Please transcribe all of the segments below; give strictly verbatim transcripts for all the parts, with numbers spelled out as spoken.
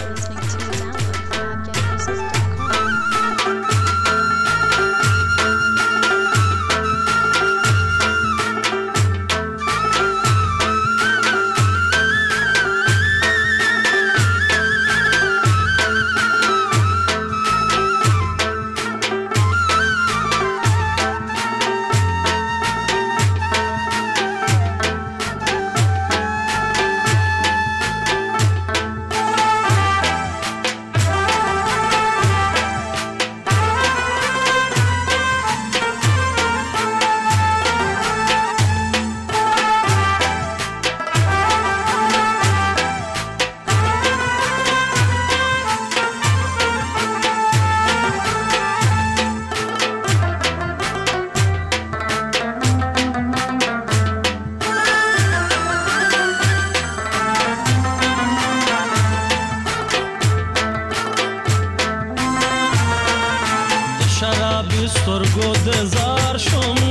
listening to Download from Get Music dot com. شرابي سترګو د زار شوم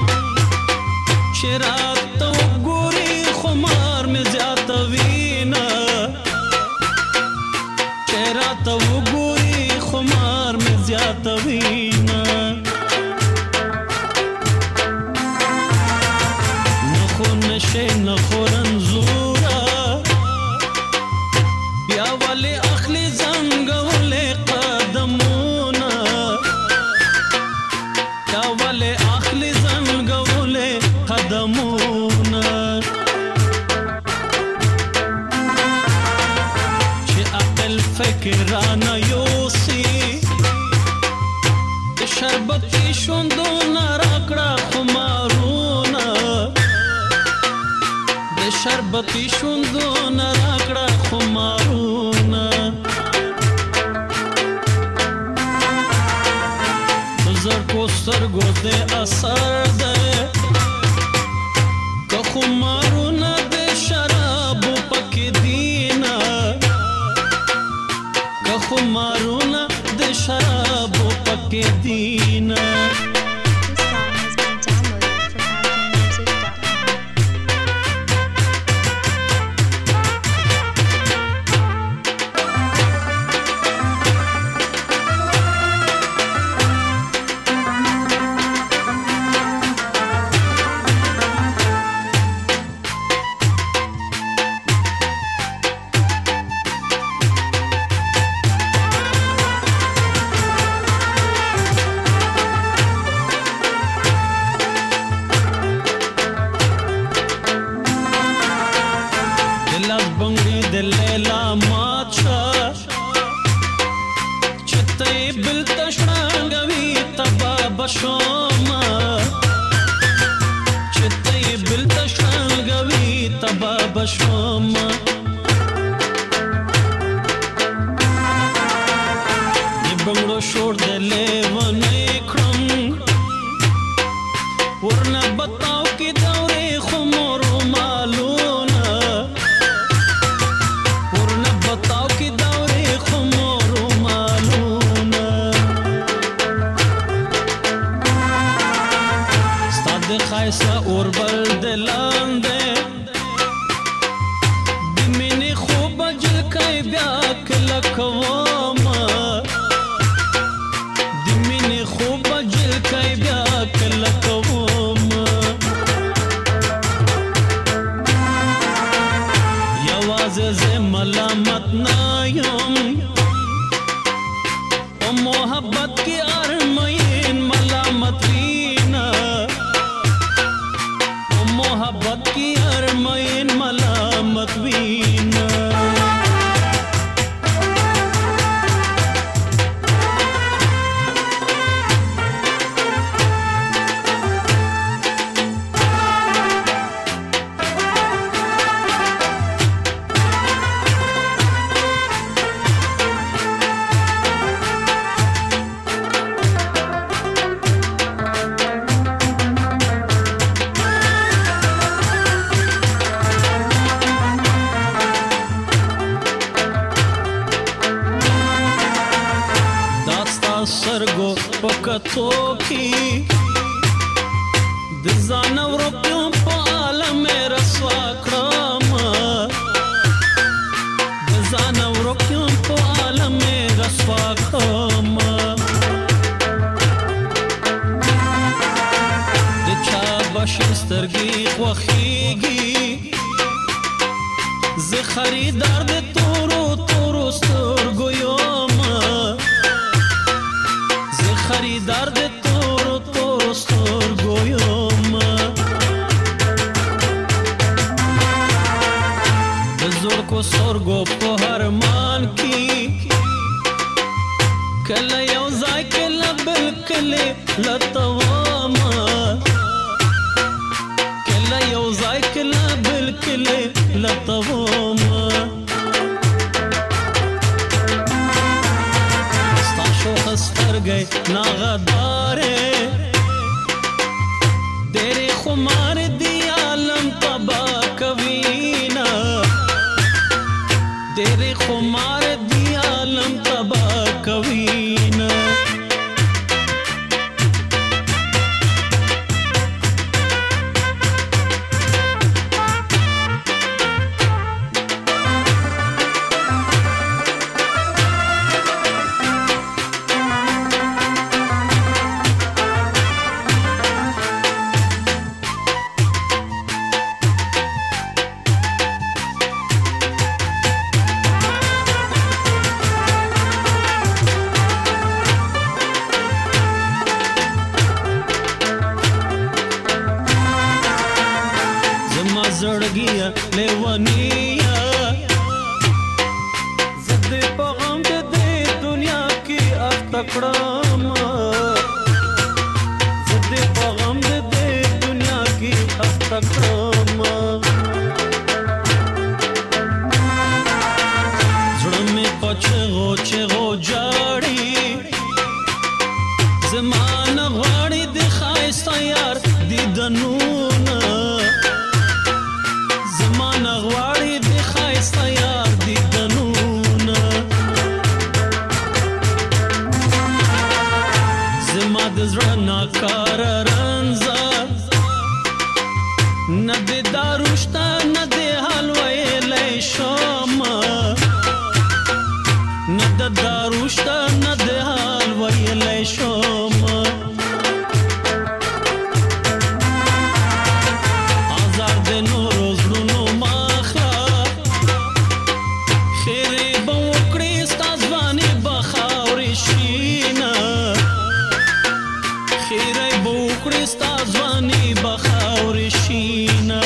چې راته وګوري خمار مې زیاتوي نه چې راته وګوري خمار مې زیاتوي نه نه خو نشې نه خو رنځوره بیا ولې اخلي زنګولې قدمونه یا ولې اخلي زنګولې قدمونه چې عقل فکر رانه یوسي د شربتي شوندونه راکړه خمارونه د شربتي شوندونه راکړه خمارونه زرکو سترګو دې اثر ده که خمارونه د شرابو پکې دینه که خمارونه د شرابو پکې دینه This song has been downloaded from Get Music dot com. دلاس بنګړي د لیلا ماچا چته بل تشړنګوي تبا بشوما چته بل تشړنګوي تبا بشوما د بنګړو شور د لیونې کړم ورنه بتاو کې دورې خمور مالونه ورنه بتاو کې دورې خمور مالونه ستاد خایسه اور بل دلاندې د مینې خوب جل کای بیا کله کوما د مینې خوب جل کای بیا کله کوما یوازې زه ملامت نه یم په محبت کې ارمین ملامت وینا په محبت کې ارمین ملامت وینا سرګو پکتو کی د ځان ورکو په عالم رسوا کړم د ځان ورکیم په عالم رسوا کوم د چا بشر سترګې خوښیږي زه خریدار د تورو تورو سترګو یم زه خریدار د تورو تورو سترګو یم د زړکو سترګو په هرمان کې کله یو ځای کله بل کله لتوامه کله یو ځای کله بل کله لتوامه ستا شوخه سترګې ناغدارې ډېرې خمار دي عالم تباه کوینه ډېرې خمار دي عالم تباه کوینه زړګیا لیونیا زد په غم د دې دنیا کې اخته کړم زد په غم د دې دنیا کې اخته کړم زړه مې پچغو چغو جاړي زمانه غواړي د ښایسته یار دیدنونه غواړي د ښایسته یار دیدنونه زما د زړه ناکاره رنځه نه د دارو شته نه د حل ویلی شمه نه د دارو شته نه د حل ویلی شمه آزار د نورو زړونو ستا ځواني به خاورې شینه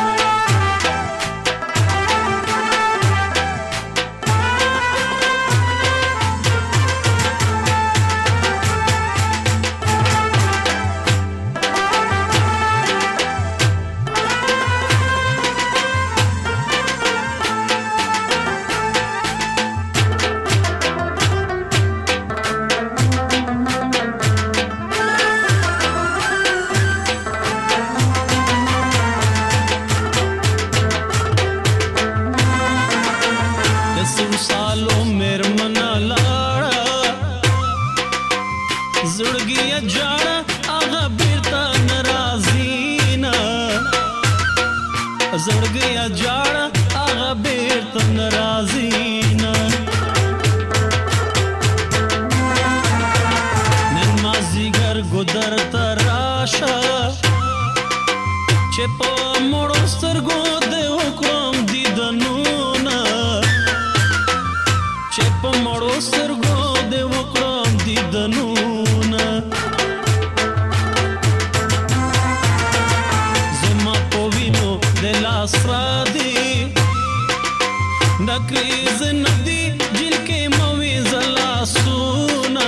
زړګیا جاړه هغه بیرته نه راځي نه زړګیا جاړه هغه بیرته نه راځي نه نن مازدیګر ګودر ته راشه چې په مړو سترګو دې وکړم دیدنونه چې په مړو سترګو دې وکړم دیدنونه زما په وینو د لاس را دي نکري زندي جل کې موي زلاسونه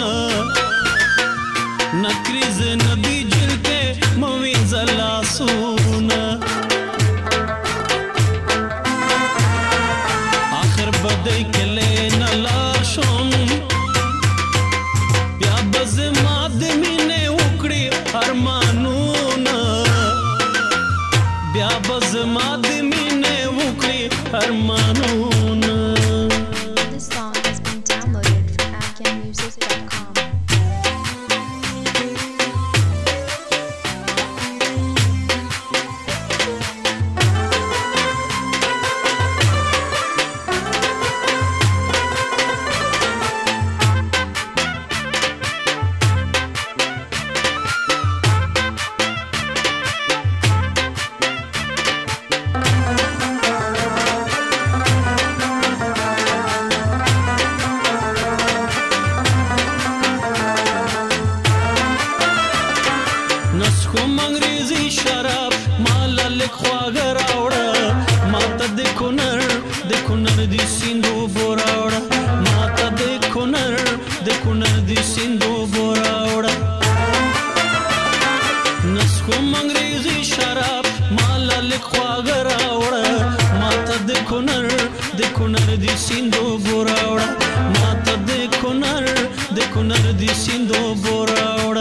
نکري زندي جل کې موي زلاسونه آخر بدای کله نه لار شم بیا بزما د مینې وکړي ارمانونه بیا بزما د مینې وکړي ارمانونه This song has been downloaded from afghan music dot com. بوراوړه ماته د کونړ د کونړ د سیندو بوراوړه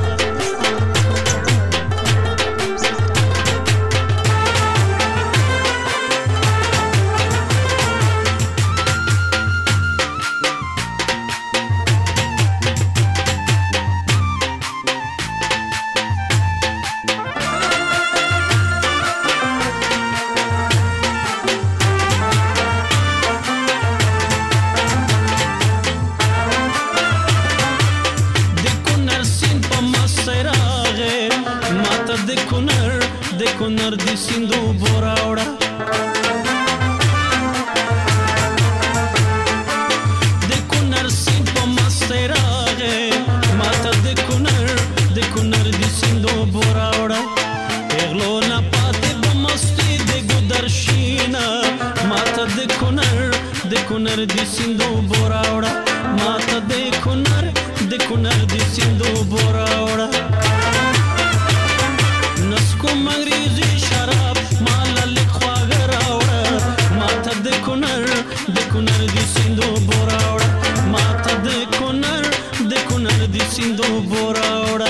د کونړ د کونړ د سیندو بوراوړه د کونړ سیند په مستی راغې ماته د کونړ د کونړ د سیندو بوراوړه پیغلو نه پاتې په مستی د ګودر شینه ماته د کونړ د کونړ د سیندو بوراوړه ماته د کونړ د کونړ د سیندو بوراوړه کوم انګریزي شراب مال لیک خواږه راوړه ماته د کونړ د کونړ د سیندو بوراوړه ماته د کونړ د کونړ د سیندو بوراوړه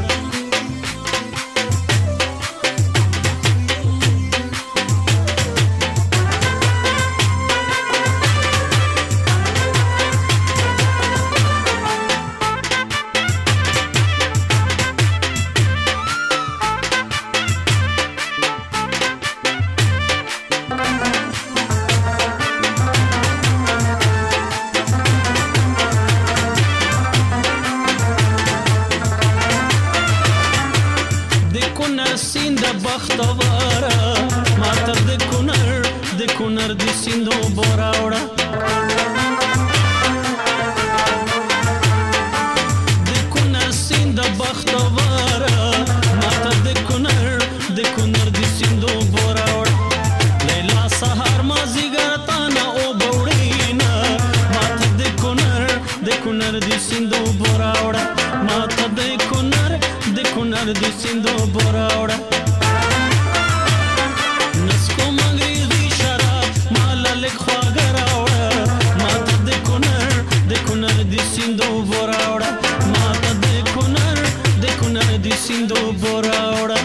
سیند بختواره ماته د کونړ د کونړ د سیندو بوراوړه د کونړ سیند بختواره ماته د کونړ د کونړ د سیندو بوراوړه لیلا سهار مازیګر تانا او بوړینا ماته د کونړ د کونړ د سیندو بوراوړه ماته د کونړ د کونړ د سیندو بوراوړه نسکو انګریزي شراب مال لیک خواږه راوړه ماته د کونړ د کونړ د سیندو بوراوړه ماته د کونړ د کونړ د سیندو بوراوړه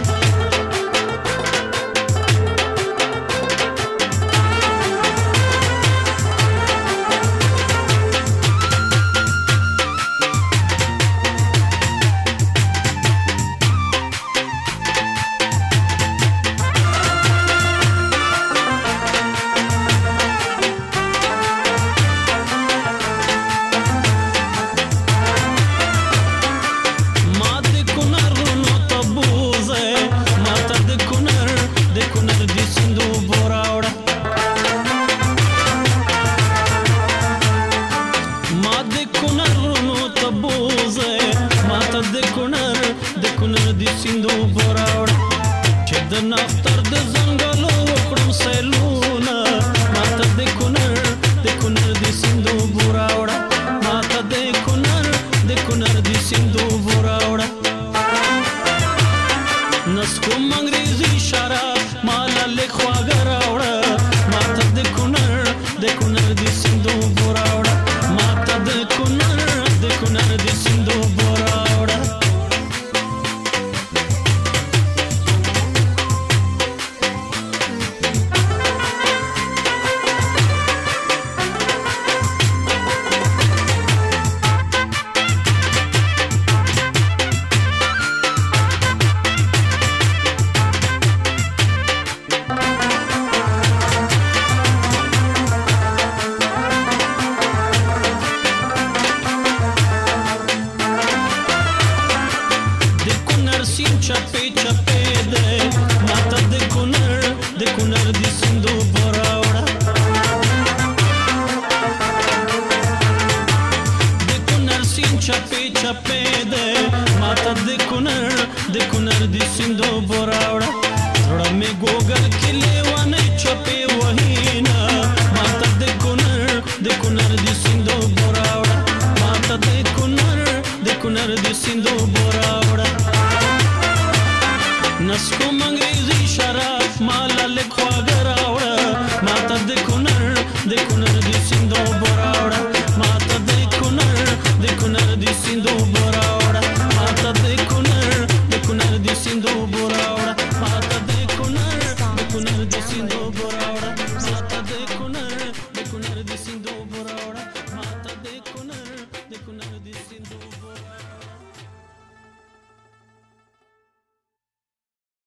د کونړ د کونړ د سیندو بوراوړه چې د نفتر د ځنګلو وکړم سیلونه ماته د کونړ د کونړ د سیندو بوراوړه ماته د کونړ د کونړ د سیندو بوراوړه نسکو انګریزي شراب مال لیک خواږه راوړه ماته د کونړ د کونړ د سیندو بوراوړه ماته د کونړ د کونړ د سیندو بوراوړه چپې چپې ده ماته د کونړ د کونړ د سیندو بوراوړه د کونړ سیند چپې چپې ده ماته د کونړ د کونړ د سیندو بوراوړه زړه مې ګوګل کې لیوانې چپې وهینا ماته د کونړ د کونړ د